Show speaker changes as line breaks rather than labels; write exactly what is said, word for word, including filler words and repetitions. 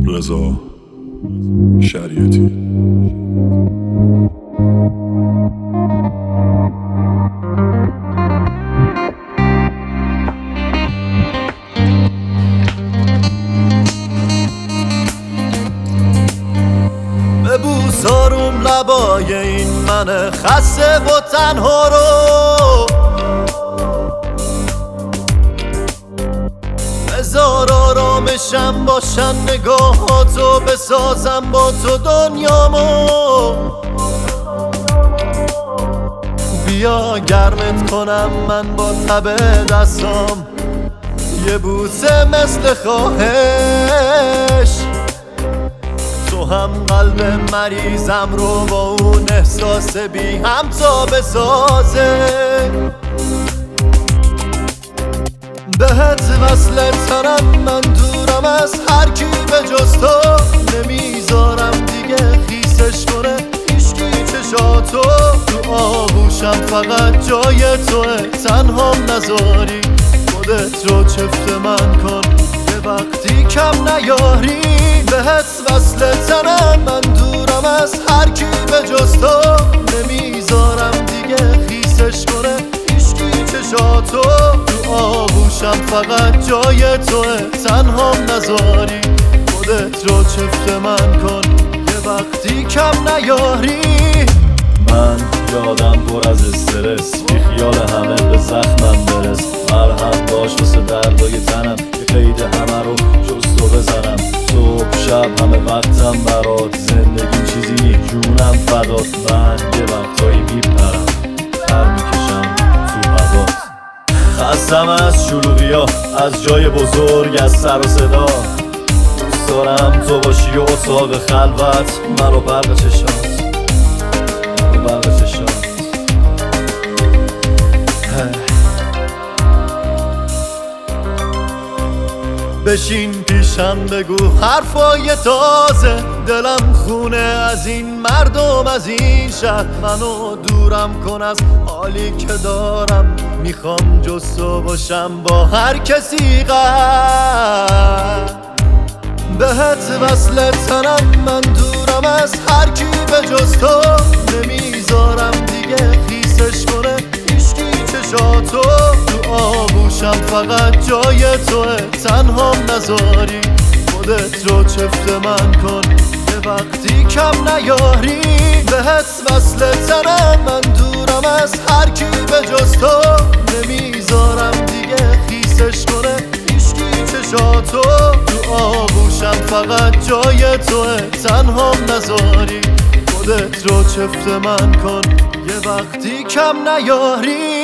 رضا شریعتی.
ببوس آروم لبای این من خسته و تنها رو، بذار آرامشم باشن نگاهاتو، بسازم با تو دنیامو. بیا گرمت کنم من با تب دستام، یه بوسه مثل خواهش. تو هم قلب مریضم رو با اون احساس بی همتا بسازه. بهت وصل تنم، من دورم از هر کی به جز تو، نمیذارم دیگه خیسش کنه هیچکی چشاتو. تو آغوشم فقط جای توه، تنهام نذاری، خودت رو چفت من کن یه وقتی کم نیاری. بهت وصل تنم، من دورم از هر کی به جز تو، نمیذارم دیگه خیسش کنه هیچکی چشاتو. تو آغوشم فقط جای توه، تنهام نذاری، خودت رو چفت من کن یه وقتی کم نیاری.
من یادم پر از استرس، بی خیال همه به زخمم برس. مرهم باش واسه دردای تنم، یه قید همه رو جز تو بزنم. صبح شب همه وقتم برات، زندگیم چیزی نی جونم فدات. من یه وقتایی میپرم پر میکشم تو هوات. خستم از شلوغیا، از جای بزرگ، از سر و صدا. دوست دارم تو باشی و اتاق خلوت، منو برق چشات، برق چشات.
بشین پیشم بگو حرفای تازه، دلم خونه از این مردم، از این شهر. منو دورم کن از حالی که دارم، میخوام جز تو باشم با هر کسی قهر. بهت وصل تنم، من دورم از هر کی به جز تو، نمیذارم دیگه خیسش کنه هیچکی چشاتو. تو آغوشم فقط جای توه، تنهام نذاری، خودت رو چفت من کن یه وقتی کم نیاری. بهت وصل تنم، من دورم از هر کی به جز تو، نمیذارم دیگه خیسش کنه هیچکی چشاتو. تو آغوشم فقط جای توه، تنهام نذاری، خودت رو چفت من کن یه وقتی کم نیاری.